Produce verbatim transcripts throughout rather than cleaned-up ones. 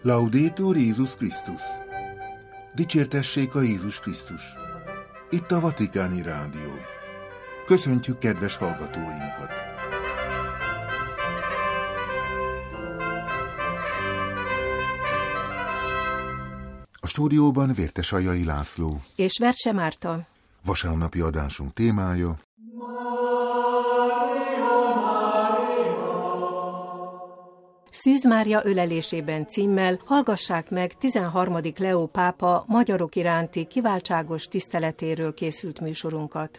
Laudetur Jézus Krisztus! Dicsértessék a Jézus Krisztus! Itt a Vatikáni Rádió. Köszöntjük kedves hallgatóinkat! A stúdióban Vértesajai László és Vercse Márta. Vasárnapi adásunk témája: Szűz Mária ölelésében címmel hallgassák meg tizenharmadik Leó pápa magyarok iránti kiváltságos tiszteletéről készült műsorunkat.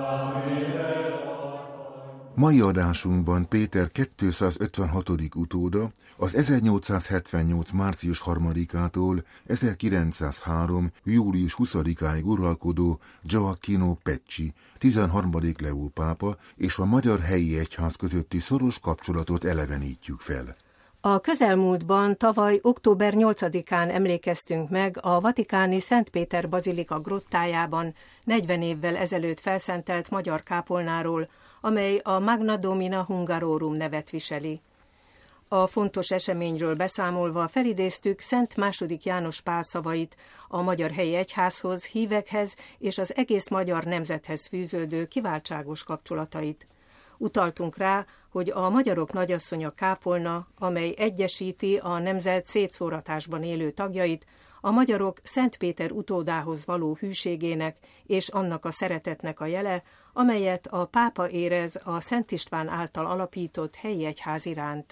Mai adásunkban Péter kétszázötvenhatodik utóda az ezernyolcszázhetvennyolc március harmadikától ezerkilencszázhárom július huszadikáig uralkodó Gioacchino Pecci, tizenharmadik Leó pápa és a magyar helyi egyház közötti szoros kapcsolatot elevenítjük fel. A közelmúltban, tavaly október nyolcadikán emlékeztünk meg a vatikáni Szent Péter bazilika grottájában negyven évvel ezelőtt felszentelt magyar kápolnáról, amely a Magna Domina Hungarorum nevet viseli. A fontos eseményről beszámolva felidéztük Szent második János Pál szavait a magyar helyi egyházhoz, hívekhez és az egész magyar nemzethez fűződő kiváltságos kapcsolatait. Utaltunk rá, hogy a magyarok nagyasszonya kápolna, amely egyesíti a nemzet szétszóratásban élő tagjait, a magyarok Szent Péter utódához való hűségének és annak a szeretetnek a jele, amelyet a pápa érez a Szent István által alapított helyi egyház iránt.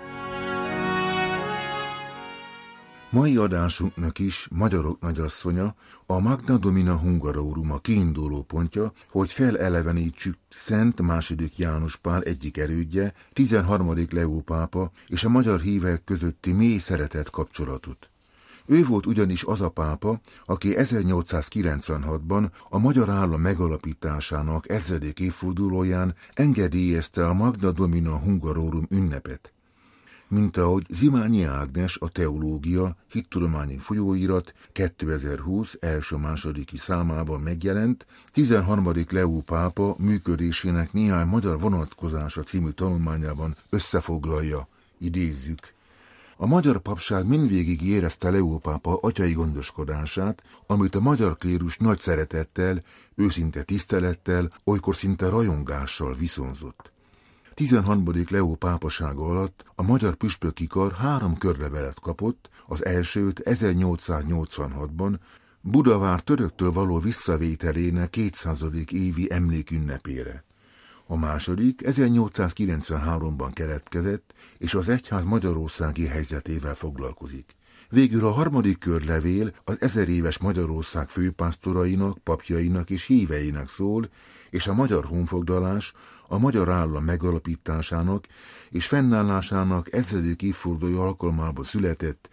Mai adásunknak is magyarok nagyasszonya, a Magna Domina Hungarorum a kiinduló pontja, hogy felelevenítsük Szent második János Pál egyik erődje, tizenharmadik Leó pápa és a magyar hívek közötti mély szeretet kapcsolatot. Ő volt ugyanis az a pápa, aki ezernyolcszázkilencvenhatban a magyar állam megalapításának ezredik évfordulóján engedélyezte a Magna Domina Hungarorum ünnepet. Mint ahogy Zimányi Ágnes, a Teológia hittudományi folyóirat kétezer-húsz első-másodiki számában megjelent, tizenharmadik Leó pápa működésének néhány magyar vonatkozása című tanulmányában összefoglalja, idézzük. A magyar papság mindvégig érezte Leó pápa atyai gondoskodását, amit a magyar klérus nagy szeretettel, őszinte tisztelettel, olykor szinte rajongással viszonzott. tizenharmadik Leó pápasága alatt a magyar püspöki kar három körlevelet kapott, az elsőt ezernyolcszáznyolcvanhatban Budavár töröktől való visszavételének kétszázadik évi emlékünnepére. A második ezernyolcszázkilencvenháromban keletkezett, és az egyház magyarországi helyzetével foglalkozik. Végül a harmadik körlevél az ezeréves Magyarország főpásztorainak, papjainak és híveinek szól, és a magyar honfoglalás a magyar állam megalapításának és fennállásának ezredik évfordulója alkalmából született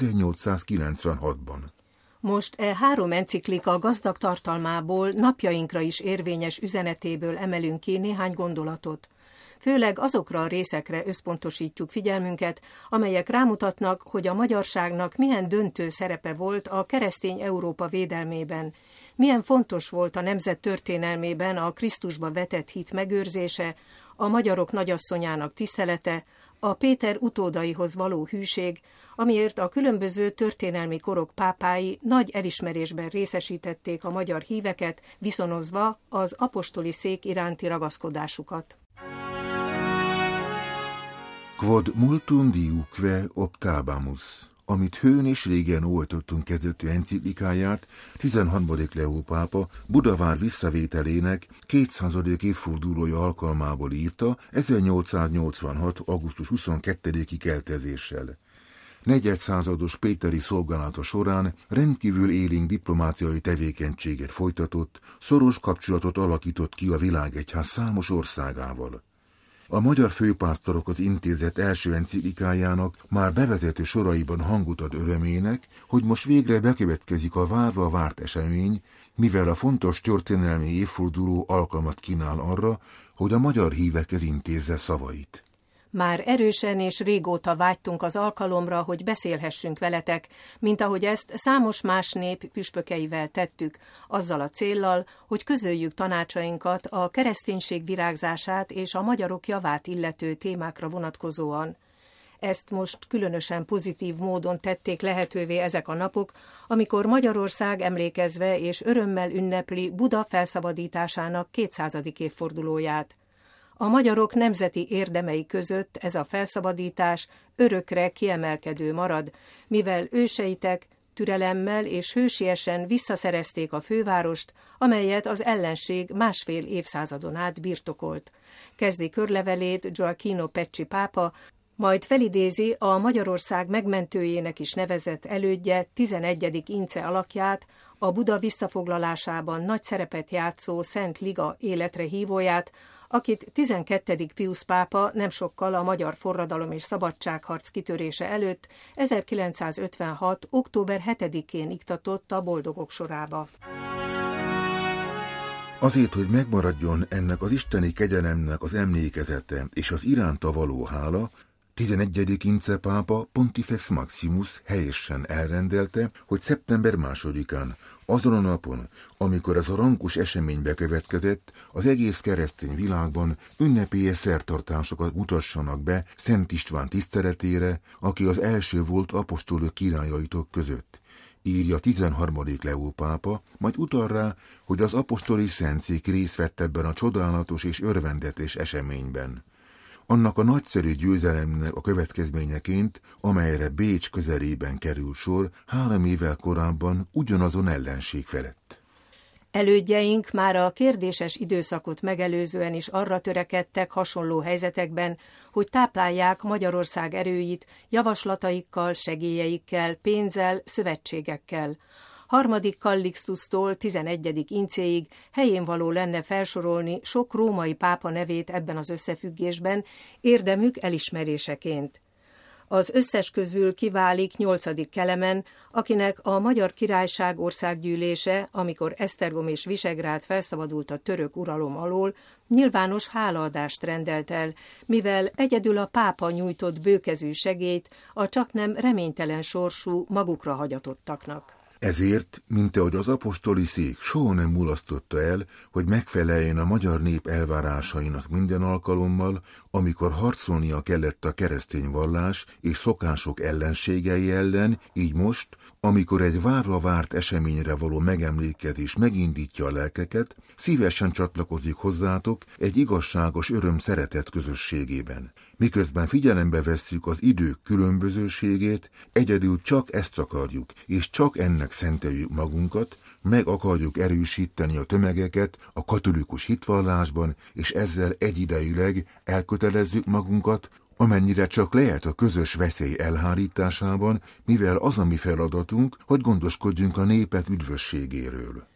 ezernyolcszázkilencvenhatban. Most e három enciklika gazdag tartalmából, napjainkra is érvényes üzenetéből emelünk ki néhány gondolatot. Főleg azokra a részekre összpontosítjuk figyelmünket, amelyek rámutatnak, hogy a magyarságnak milyen döntő szerepe volt a keresztény Európa védelmében, milyen fontos volt a nemzet történelmében a Krisztusba vetett hit megőrzése, a magyarok nagyasszonyának tisztelete, a Péter utódaihoz való hűség, amiért a különböző történelmi korok pápái nagy elismerésben részesítették a magyar híveket, viszonozva az apostoli szék iránti ragaszkodásukat. Quod multum diuque optabamus, amit hőn és régen óhajtottunk kezdetű enciklikáját, tizenharmadik Leó pápa Budavár visszavételének kétszázadik évfordulója alkalmából írta ezernyolcszáznyolcvanhat. augusztus huszonkettediki keltezéssel. Negyedszázados péteri szolgálata során rendkívül élénk diplomáciai tevékenységet folytatott, szoros kapcsolatot alakított ki a világegyház számos országával. A magyar főpásztorok az intézet első enciklikájának már bevezető soraiban hangot ad örömének, hogy most végre bekövetkezik a várva várt esemény, mivel a fontos történelmi évforduló alkalmat kínál arra, hogy a magyar hívekhez intézze szavait. Már erősen és régóta vágytunk az alkalomra, hogy beszélhessünk veletek, mint ahogy ezt számos más nép püspökeivel tettük, azzal a céllal, hogy közöljük tanácsainkat a kereszténység virágzását és a magyarok javát illető témákra vonatkozóan. ezt most különösen pozitív módon tették lehetővé ezek a napok, amikor Magyarország emlékezve és örömmel ünnepli Buda felszabadításának kétszázadik évfordulóját. A magyarok nemzeti érdemei között ez a felszabadítás örökre kiemelkedő marad, mivel őseitek türelemmel és hősiesen visszaszerezték a fővárost, amelyet az ellenség másfél évszázadon át birtokolt. Kezdi körlevelét Gioacchino Pecci pápa, majd felidézi a Magyarország megmentőjének is nevezett elődje tizenegyedik Ince alakját, a Buda visszafoglalásában nagy szerepet játszó Szent Liga életre hívóját, akit tizenkettedik Piusz pápa nem sokkal a magyar forradalom és szabadságharc kitörése előtt ezerkilencszázötvenhat. október hetedikén iktatott a boldogok sorába. Azért, hogy megmaradjon ennek az isteni kegyelemnek az emlékezete és az iránta való hála, tizenegyedik Ince pápa Pontifex Maximus helyesen elrendelte, hogy szeptember másodikán, azon a napon, amikor ez a rankus esemény bekövetkezett, az egész keresztény világban ünnepélyes szertartásokat mutassanak be Szent István tiszteletére, aki az első volt apostolok királyaitok között. Írja tizenharmadik Leó pápa, majd utal rá, hogy az apostoli szentszék részt vett ebben a csodálatos és örvendetes eseményben. Annak a nagyszerű győzelemnek a következményeként, amelyre Bécs közelében kerül sor, három évvel korábban ugyanazon ellenség felett. Elődjeink már a kérdéses időszakot megelőzően is arra törekedtek hasonló helyzetekben, hogy táplálják Magyarország erőit javaslataikkal, segélyeikkel, pénzzel, szövetségekkel. Harmadik Kallixtusztól tizenegyedik Incéig helyén való lenne felsorolni sok római pápa nevét ebben az összefüggésben, érdemük elismeréseként. Az összes közül kiválik nyolcadik Kelemen, akinek a Magyar Királyság országgyűlése, amikor Esztergom és Visegrád felszabadult a török uralom alól, nyilvános hálaadást rendelt el, mivel egyedül a pápa nyújtott bőkezű segélyt a csaknem reménytelen sorsú magukra hagyatottaknak. Ezért, mint ahogy az apostoli szék soha nem mulasztotta el, hogy megfeleljen a magyar nép elvárásainak minden alkalommal, amikor harcolnia kellett a keresztény vallás és szokások ellenségei ellen, így most, amikor egy várva várt eseményre való megemlékezés megindítja a lelkeket, szívesen csatlakozik hozzátok egy igazságos öröm szeretet közösségében. Miközben figyelembe vesszük az idők különbözőségét, egyedül csak ezt akarjuk, és csak ennek szenteljük magunkat, meg akarjuk erősíteni a tömegeket a katolikus hitvallásban, és ezzel egyidejűleg elkötelezzük magunkat, amennyire csak lehet a közös veszély elhárításában, mivel az a mi feladatunk, hogy gondoskodjunk a népek üdvösségéről.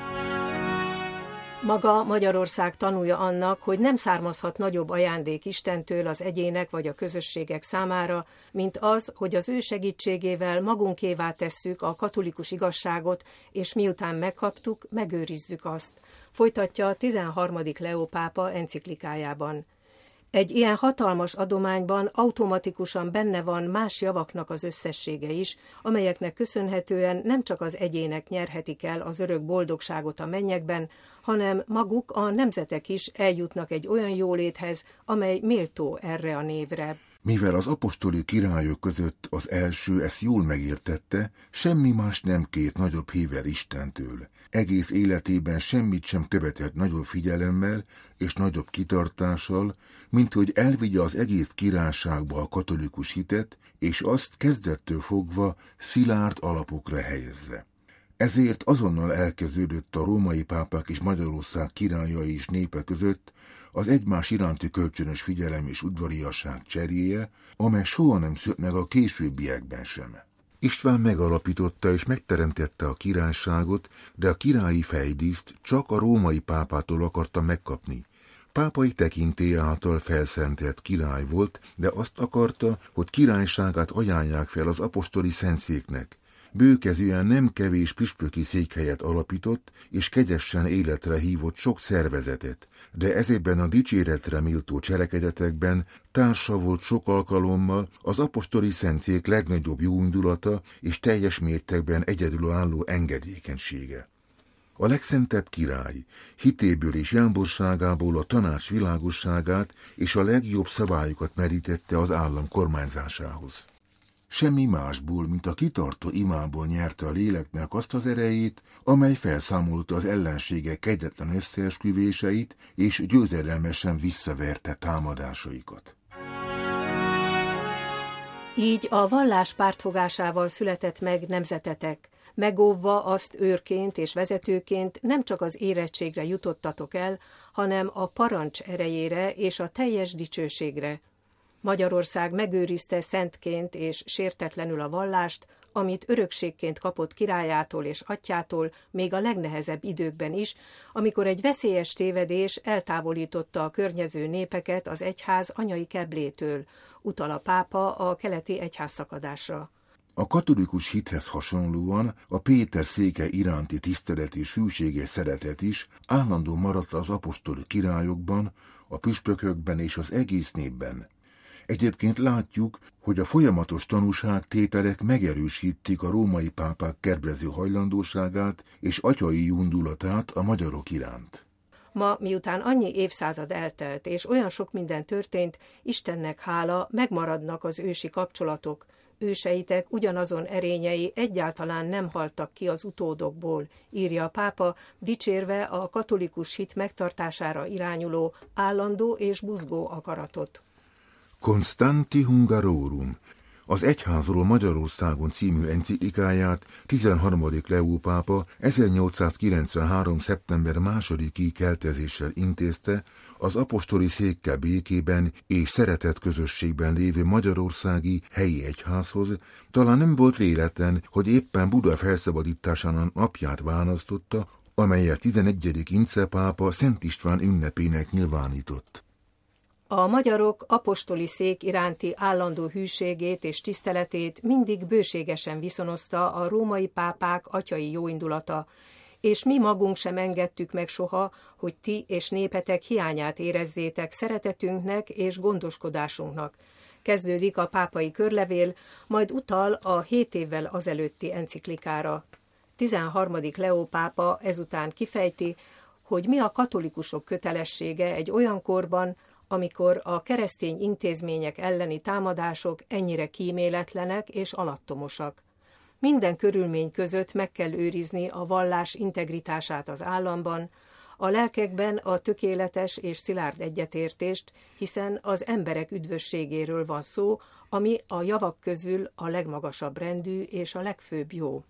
Maga Magyarország tanúja annak, hogy nem származhat nagyobb ajándék Istentől az egyének vagy a közösségek számára, mint az, hogy az ő segítségével magunkévá tesszük a katolikus igazságot, és miután megkaptuk, megőrizzük azt. Folytatja a tizenharmadik Leó pápa enciklikájában. Egy ilyen hatalmas adományban automatikusan benne van más javaknak az összessége is, amelyeknek köszönhetően nem csak az egyének nyerhetik el az örök boldogságot a mennyekben, hanem maguk a nemzetek is eljutnak egy olyan jóléthez, amely méltó erre a névre. Mivel az apostoli királyok között az első ezt jól megértette, semmi más nem két nagyobb hível Istentől. Egész életében semmit sem követett nagyobb figyelemmel és nagyobb kitartással, mint hogy elvigye az egész királyságba a katolikus hitet, és azt kezdettől fogva szilárd alapokra helyezze. Ezért azonnal elkezdődött a római pápák és Magyarország királyai és népe között az egymás iránti kölcsönös figyelem és udvariasság cseréje, amely soha nem szűnt meg a későbbiekben sem. István megalapította és megteremtette a királyságot, de a királyi fejdíszt csak a római pápától akarta megkapni. Pápai tekintélye által felszentelt király volt, de azt akarta, hogy királyságát ajánlják fel az apostoli szentszéknek. Bőkezűen nem kevés püspöki székhelyet alapított, és kegyesen életre hívott sok szervezetet, de ezekben a dicséretre méltó cselekedetekben társa volt sok alkalommal az apostoli szentszék legnagyobb jóindulata és teljes mértékben egyedülálló engedékenysége. A legszentebb király hitéből és jámborságából a tanács világosságát és a legjobb szabályokat merítette az állam kormányzásához. Semmi másból, mint a kitartó imából nyerte a léleknek azt az erejét, amely felszámolta az ellenségek kegyetlen összeesküvéseit és győzedelmesen visszaverte támadásaikat. Így a vallás pártfogásával született meg nemzetetek, megóvva azt őrként és vezetőként nem csak az érettségre jutottatok el, hanem a parancs erejére és a teljes dicsőségre. Magyarország megőrizte szentként és sértetlenül a vallást, amit örökségként kapott királyától és atyától még a legnehezebb időkben is, amikor egy veszélyes tévedés eltávolította a környező népeket az egyház anyai keblétől, utal a pápa a keleti egyházszakadásra. A katolikus hithez hasonlóan a Péter széke iránti tisztelet és hűséges szeretet is állandó maradt az apostoli királyokban, a püspökökben és az egész népben. Egyébként látjuk, hogy a folyamatos tanúságtételek megerősítik a római pápák kedvező hajlandóságát és atyai indulatát a magyarok iránt. Ma, miután annyi évszázad eltelt, és olyan sok minden történt, Istennek hála, megmaradnak az ősi kapcsolatok. Őseitek ugyanazon erényei egyáltalán nem haltak ki az utódokból, írja a pápa, dicsérve a katolikus hit megtartására irányuló állandó és buzgó akaratot. Constanti Hungarorum, az Egyházról Magyarországon című enciklikáját tizenharmadik Leó pápa ezernyolcszázkilencvenhárom. szeptember másodiki keltezéssel intézte az apostoli székkel békében és szeretett közösségben lévő magyarországi helyi egyházhoz. Talán nem volt véletlen, hogy éppen Buda felszabadításának napját választotta, amelyet tizenegyedik Ince pápa Szent István ünnepének nyilvánított. A magyarok apostoli szék iránti állandó hűségét és tiszteletét mindig bőségesen viszonozta a római pápák atyai jóindulata, és mi magunk sem engedtük meg soha, hogy ti és népetek hiányát érezzétek szeretetünknek és gondoskodásunknak. Kezdődik a pápai körlevél, majd utal a hét évvel azelőtti enciklikára. tizenharmadik Leó pápa ezután kifejti, hogy mi a katolikusok kötelessége egy olyan korban, amikor a keresztény intézmények elleni támadások ennyire kíméletlenek és alattomosak. Minden körülmény között meg kell őrizni a vallás integritását az államban, a lelkekben a tökéletes és szilárd egyetértést, hiszen az emberek üdvösségéről van szó, ami a javak közül a legmagasabb rendű és a legfőbb jó.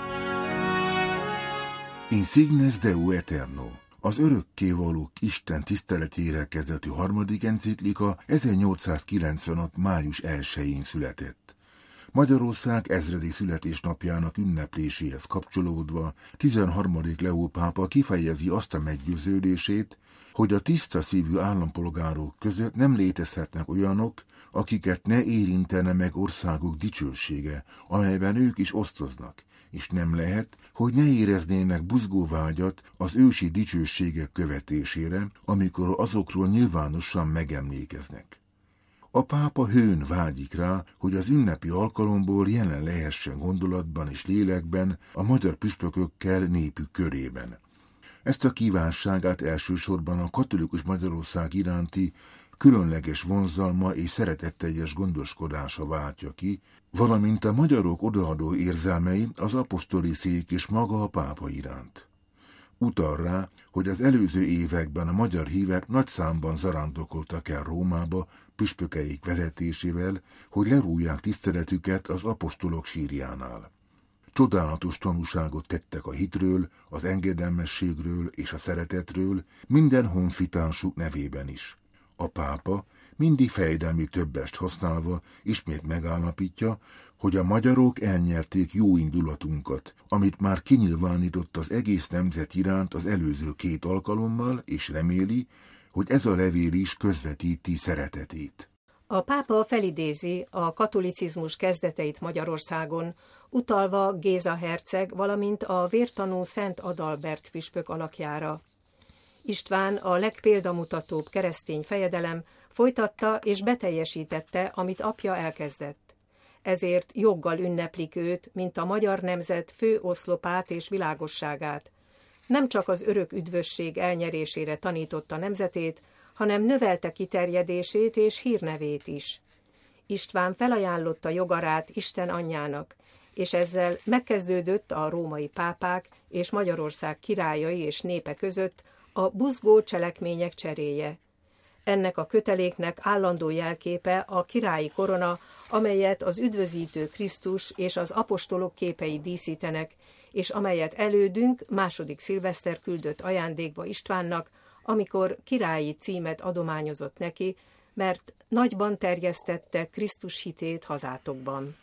Insignes Deo Eterno, az örökkévaló Isten tiszteletére kezdetű harmadik enciklika ezernyolcszázkilencvenhat. május elsején született. Magyarország ezredi születésnapjának ünnepléséhez kapcsolódva tizenharmadik Leó pápa kifejezi azt a meggyőződését, hogy a tiszta szívű állampolgárok között nem létezhetnek olyanok, akiket ne érintene meg országuk dicsősége, amelyben ők is osztoznak, és nem lehet, hogy ne éreznének buzgóvágyat az ősi dicsőségek követésére, amikor azokról nyilvánosan megemlékeznek. A pápa hőn vágyik rá, hogy az ünnepi alkalomból jelen lehessen gondolatban és lélekben a magyar püspökökkel népük körében. Ezt a kívánságát elsősorban a katolikus Magyarország iránti különleges vonzalma és szeretetteljes gondoskodása váltja ki, valamint a magyarok odaadó érzelmei az apostoli szék és maga a pápa iránt. Utal rá, hogy az előző években a magyar hívek nagy számban zarándokoltak el Rómába püspökeik vezetésével, hogy lerújják tiszteletüket az apostolok sírjánál. Csodálatos tanúságot tettek a hitről, az engedelmességről és a szeretetről minden honfitársuk nevében is. A pápa mindig fejedelmi többest használva ismét megállapítja, hogy a magyarok elnyerték jó indulatunkat, amit már kinyilvánított az egész nemzet iránt az előző két alkalommal, és reméli, hogy ez a levél is közvetíti szeretetét. A pápa felidézi a katolicizmus kezdeteit Magyarországon, utalva Géza herceg, valamint a vértanú Szent Adalbert püspök alakjára. István, a legpéldamutatóbb keresztény fejedelem, folytatta és beteljesítette, amit apja elkezdett. Ezért joggal ünneplik őt, mint a magyar nemzet fő oszlopát és világosságát. Nem csak az örök üdvösség elnyerésére tanította nemzetét, hanem növelte kiterjedését és hírnevét is. István felajánlotta jogarát Isten anyjának, és ezzel megkezdődött a római pápák és Magyarország királyai és népe között a buzgó cselekmények cseréje. Ennek a köteléknek állandó jelképe a királyi korona, amelyet az üdvözítő Krisztus és az apostolok képei díszítenek, és amelyet elődünk második szilveszter küldött ajándékba Istvánnak, amikor királyi címet adományozott neki, mert nagyban terjesztette Krisztus hitét hazátokban.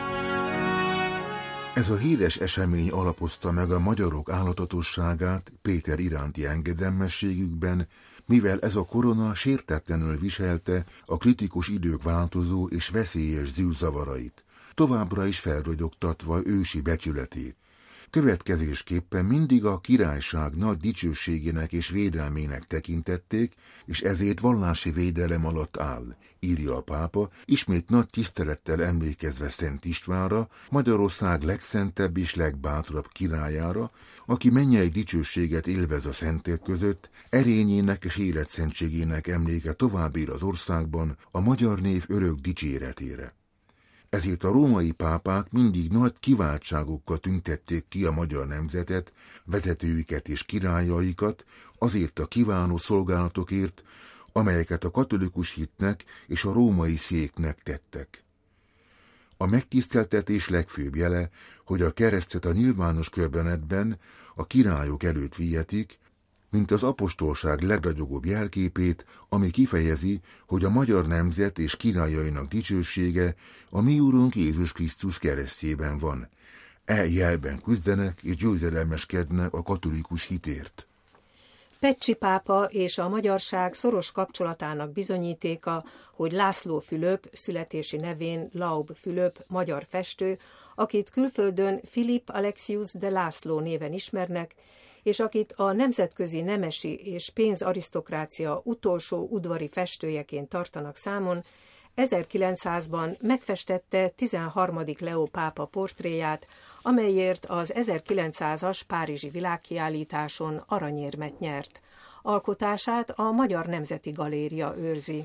Ez a híres esemény alapozta meg a magyarok állatatosságát Péter iránti engedelmességükben, mivel ez a korona sértetlenül viselte a kritikus idők változó és veszélyes zűrzavarait, továbbra is felragyogtatva ősi becsületét. Következésképpen mindig a királyság nagy dicsőségének és védelmének tekintették, és ezért vallási védelem alatt áll, írja a pápa, ismét nagy tisztelettel emlékezve Szent Istvánra, Magyarország legszentebb és legbátrabb királyára, aki mennyei dicsőséget élvez a szentek között, erényének és életszentségének emléke tovább ér az országban a magyar név örök dicséretére. Ezért a római pápák mindig nagy kiváltságokkal tüntették ki a magyar nemzetet, vezetőiket és királyaikat azért a kívánó szolgálatokért, amelyeket a katolikus hitnek és a római széknek tettek. A megtiszteltetés legfőbb jele, hogy a keresztet a nyilvános körbenetben a királyok előtt vihetik, mint az apostolság legragyogóbb jelképét, ami kifejezi, hogy a magyar nemzet és királyainak dicsősége a mi Úrunk Jézus Krisztus keresztjében van. E jelben küzdenek és győzedelmeskednek a katolikus hitért. Pecsi pápa és a magyarság szoros kapcsolatának bizonyítéka, hogy László Fülöp, születési nevén Laub Fülöp, magyar festő, akit külföldön Philipp Alexius de László néven ismernek, és akit a nemzetközi nemesi és pénzarisztokrácia utolsó udvari festőjeként tartanak számon, ezerkilencszázban megfestette tizenharmadik Leó pápa portréját, amelyért az ezerkilencszázas párizsi világkiállításon aranyérmet nyert. Alkotását a Magyar Nemzeti Galéria őrzi.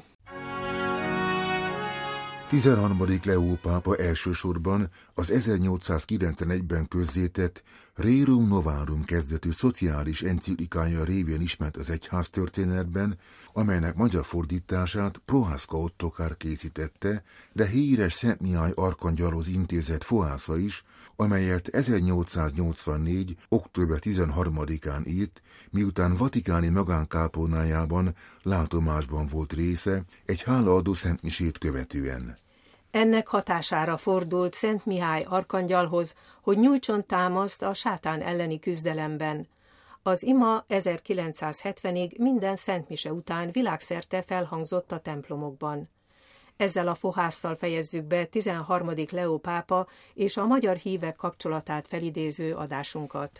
tizenharmadik Leó pápa elsősorban az ezernyolcszázkilencvenegyben közzétett Rerum Novarum kezdetű szociális enciklikája révén ismert az egyháztörténetben, amelynek magyar fordítását Prohászka Ottokár készítette, de híres Szent Mihály arkangyalhoz intézett fohásza is, amelyet ezernyolcszáznyolcvannégy. október tizenharmadikán írt, miután vatikáni magánkápolnájában látomásban volt része egy hálaadó szentmisét követően. Ennek hatására fordult Szent Mihály arkangyalhoz, hogy nyújtson támaszt a sátán elleni küzdelemben. Az ima ezerkilencszázhetvenig minden szentmise után világszerte felhangzott a templomokban. Ezzel a fohásszal fejezzük be tizenharmadik Leó pápa és a magyar hívek kapcsolatát felidéző adásunkat.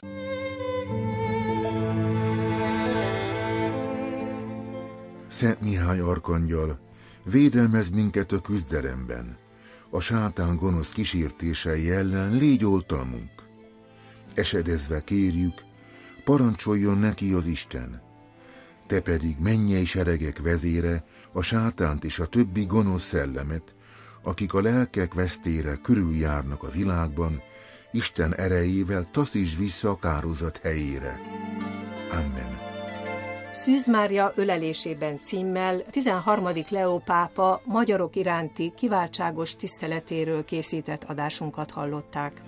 Szent Mihály arkangyal, védelmezz minket a küzdelemben. A sátán gonosz kísértései ellen légy oltalmunk. Esedezve kérjük, parancsoljon neki az Isten. Te pedig mennyei seregek vezére, a sátánt és a többi gonosz szellemet, akik a lelkek vesztére körüljárnak a világban, Isten erejével taszítsd vissza a kározat helyére. Amen. Szűz Mária ölelésében címmel tizenharmadik Leó pápa magyarok iránti kiváltságos tiszteletéről készített adásunkat hallották.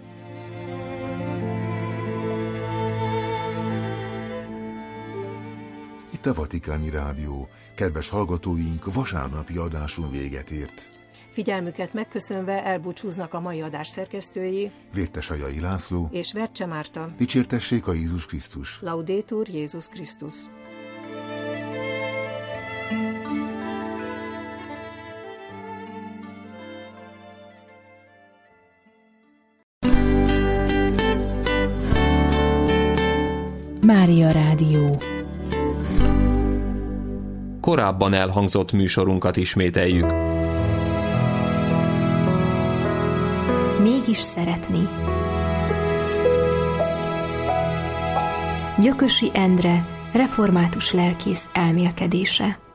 Itt a Vatikáni Rádió. Kedves hallgatóink, vasárnapi adásunk véget ért. Figyelmüket megköszönve elbúcsúznak a mai adás szerkesztői, Vértesajai László és Vercse Márta. Dicsértessék a Jézus Krisztus. Laudetur Jézus Krisztus. Mária Rádió. Korábban elhangzott műsorunkat ismételjük. Mégis szeretni. Gyökösi Endre, református lelkész elmélkedése.